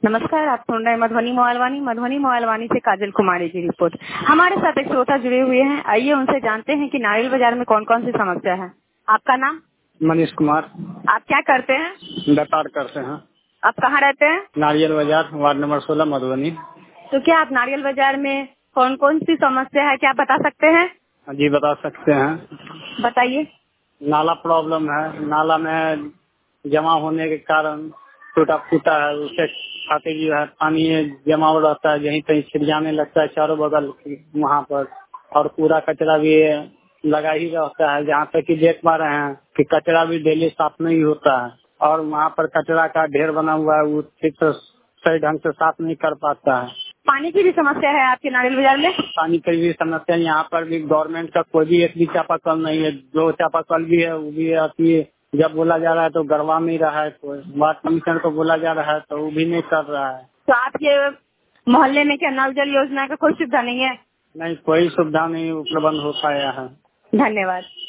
नमस्कार, आप सुन रहे हैं मधुबनी मोबाइल वाणी से काजल कुमारी की रिपोर्ट। हमारे साथ एक श्रोता जुड़े हुए हैं, आइए उनसे जानते हैं कि नारियल बाजार में कौन कौन सी समस्या है। आपका नाम? मनीष कुमार। आप क्या करते हैं? व्यापार करते हैं। आप कहाँ रहते हैं? नारियल बाजार, वार्ड नंबर 16, मधुबनी। तो क्या आप नारियल बाजार में कौन कौन सी समस्या है, क्या बता सकते हैं? जी बता सकते हैं। बताइए। नाला प्रॉब्लम है, नाला में जमा होने के कारण टूटा फूटा है, उसके खातिर जो है पानी जमा हो रहता है, यहीं कहीं छिड़ियाने लगता है चारों बगल वहाँ पर। और पूरा कचरा भी लगा ही रहता है, जहाँ तक कि देख पा रहे हैं कि कचरा भी डेली साफ नहीं होता है और वहाँ पर कचरा का ढेर बना हुआ है, वो ठीक से सही ढंग से साफ नहीं कर पाता है। पानी की भी समस्या है आपके नारियल बाजार में? पानी की भी समस्या, यहाँ पर भी गवर्नमेंट का कोई भी एक भी चापाकल नहीं है, जो चापाकल भी है वो भी आती है, जब बोला जा रहा है तो गड़वा नहीं रहा है, कोई वार्ड कमीशन को बोला जा रहा है तो वो भी नहीं कर रहा है। तो आपके मोहल्ले में क्या नल जल योजना का कोई सुविधा नहीं है? नहीं, कोई सुविधा नहीं उपलब्ध हो पाया है। धन्यवाद।